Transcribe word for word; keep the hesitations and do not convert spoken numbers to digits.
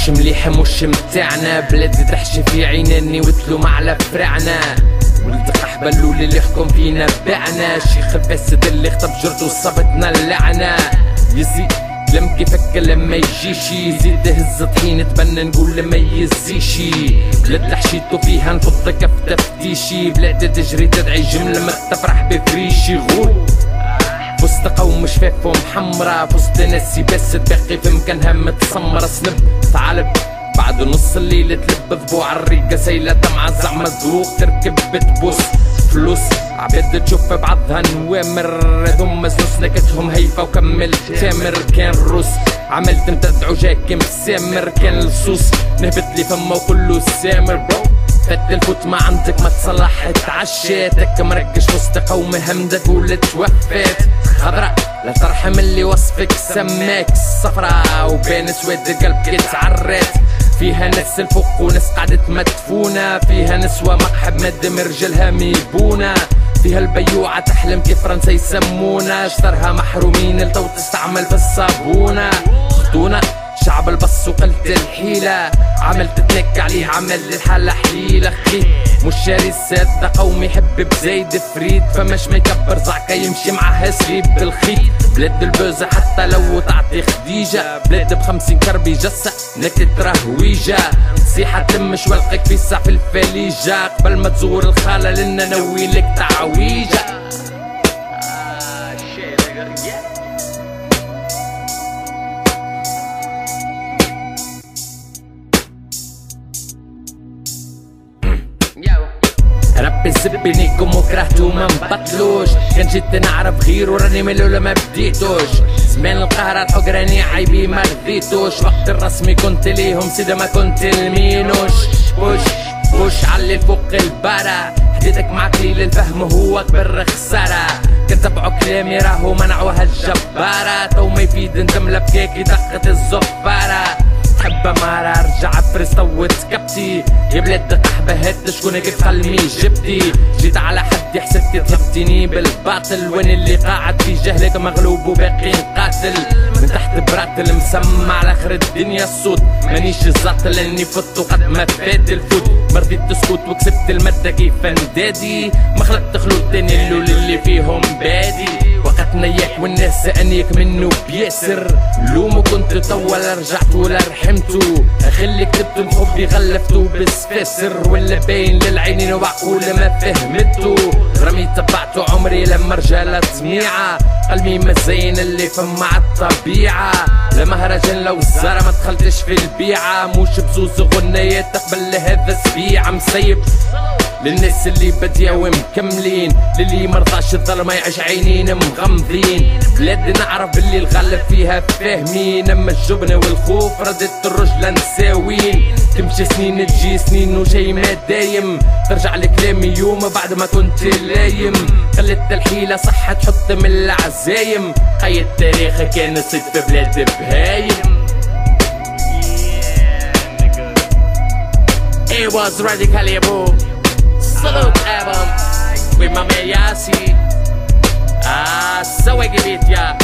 مش مليحة مش متاعنا، بلاد تحشي في عيناني وتلوم على فرعنا. ولد قحبلول اللي يحكم فينا بعنا، شيخ الفاسد اللي خطب جرته وصابتنا اللعنة. يزيد لم كيفك لما يجيشي، زيد هز طحين تبنى نقول لما يزيشي. بلاد لحشيتو فيها نفض كف تفتيشي، بلاد تجري تدعي جملة ما تفرح بفريشي. غول فست قوم شفافهم حمرا، فست ناسي بس تبقي في مكانها متسمرة. سنب ثعلب بعد نص الليل تلب ضبوع الريقة سايلة دمعة زعما ذوق تركب بتبوس فلوس. عباد تشوف بعضها نوامر، هذوما زنوس نكتهم هيفا وكمل تامر. كان روس عملت متدعو جاكي مسامر، كان لصوص نهبت لي فما وكله سامر. برو فت الفوت ما عندك ما تصلح تعشيتك، مرقش وسط قوم همدة تقول توفيت. خضرا لا ترحم اللي وصفك سماك الصفرا، وبين سواد القلب كيتعرت. فيها ناس الفوق وناس قعدت مدفونة، فيها نسوة مقحب مدم رجلها ميبونة. فيها البيوعة تحلم كيف فرنسا يسمونا، اشترها محرومين التو تستعمل في الصابونة. خطونا شعب البص وقلت الحيلة، عملت تنك عليه عمل الحالة حليلة. خي مش شاري الساد ده قومي يحب بزايد فريد، فمش ما يكبر زعكا يمشي معها سريب بالخيط. بلاد البوزة حتى لو تعطي خديجة، بلاد بخمسين كربي جسة نكت رهويجة. نصيحة تلمش والقك في الساع في الفليجة، قبل ما تزور الخالة لنا نوي لك تعويجة. ربي زبنيكم وكرهتو ما نبطلوش، كان جيت نعرف غير وراني ملو لما بديتوش. زمان القهرة الحق راني عيبي ما رضيتوش، وقت الرسمي كنت ليهم سيدا ما كنت لمينوش. بوش بوش علي الفوق البارة، حديتك مع قليل الفهم هو اكبر خسارة. كتبعوا كلامي راهو منعوها الجبارة، تو ما يفيد ندم بكاكي دقة الزفارة. حبة مرة رجع فرس طوت كبتي، يا بلاد قحبة هات شكون كيف خلمي جبتي. جيت على حد حسبتي تهبتيني بالباطل، وين اللي قاعد في جهلك مغلوب وباقي نقاتل. من تحت براتل مسمع على اخر الدنيا الصوت، مانيش الزاط لاني فت وقد ما فات الفوت. مرضيت تسكت وكسبت المادة كيف ندادي، ما خلقت خلود تاني اللول اللي فيهم بادي. وقت نياك والناس انيك منه بياسر، لومو كنت طول رجعت ولا رحمتو. اخلي كتبت محبي غلفتو بالسفاسر، ولا باين للعينين وعقول ما فهمتو. رمي تبعتو عمري لما رجالة سميعة، قلبي مزين اللي فما عالطبيعة. لمهرجان لو الزارة ما دخلتش في البيعة، موش بزوز غنيات تقبل لهذا سبيعة. مسيب للناس اللي بديا ومكملين، للي مرضاش الظلمة يعيش عينين مغمضين. بلاد نعرف باللي الغالب فيها فاهمين، اما الجبن والخوف ردت الرجلة نساوين. تمشي سنين تجي سنين وشي ما دايم، ترجع لكلامي يوم بعد ما كنت لايم. خلت الحيلة صح تحط من العزايم، قيد تاريخ كان صيد في بلاد بهايم. It was Radical Yabo Salute album with my man Yassi. Ah, so I give it ya.